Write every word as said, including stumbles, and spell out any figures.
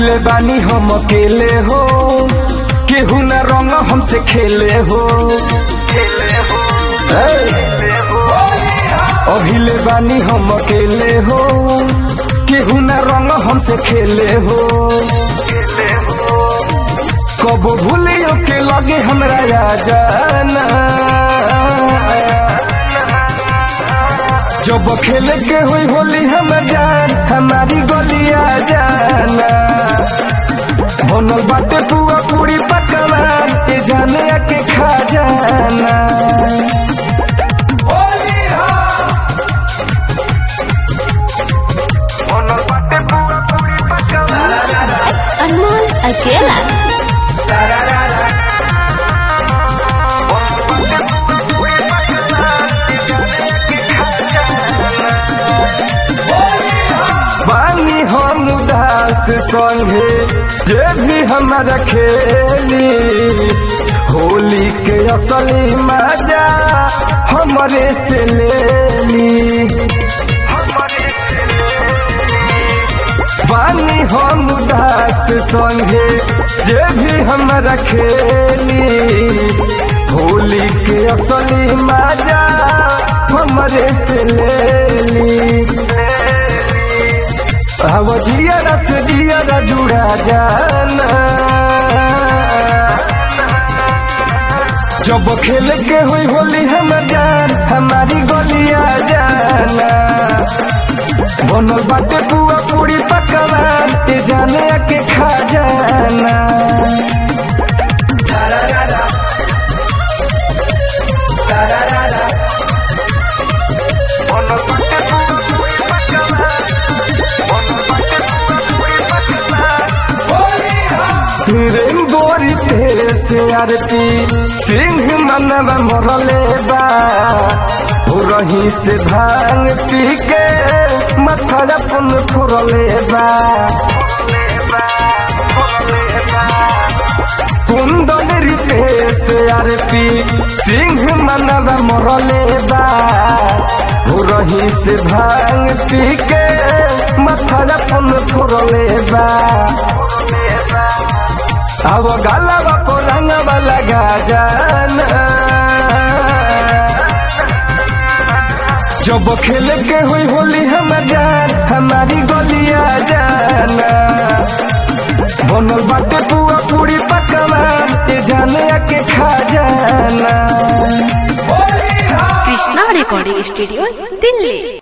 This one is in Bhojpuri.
अभिले बानी हम अकेले हो, केहू न रंग हमसे खेले हो। अभिले बानी हम अकेले हो, केहू न रंग हमसे खेले हो। कब भूलियो के लगे हमरा आ जाना, जब खेले के हुई होली हम जान हमारी गलिया जाना। बनल बाटे पुआ पूरी पकवान के जाने के खा जाना। अनमोल अकेला बानी हम उदास संगे जे भी हमारा खेली, होली के असली मजा हमरे से लेली। बानी हम उदास संगे जे भी हमारा खेली, होली के असली मजा हमरे से लेली। अब जियारा से जियारा जुड़ा जाना, जब खेल के हुई होली हम जान हमारी गलिया जाना। बनल बाटे पुआ पूरी पकवान के जाने के खा जाना। रेंगोरी से आरती सिंह मनवा मरले बा, हो रही से भांग पी के माथा अपन फोड़ले बा। कुंदन रीते से आरती सिंह मनवा मरले बा, हो रही से भांग पी के माथा अपन फोड़ले बा। अब गाला को रंगवा लगा जाना, जब खेल के हुई होली हम जान हमारी गलिया जाना। बनल बाटे पुआ पूरी पकवान के जाने के खा जाना। Krishna recording studio Delhi.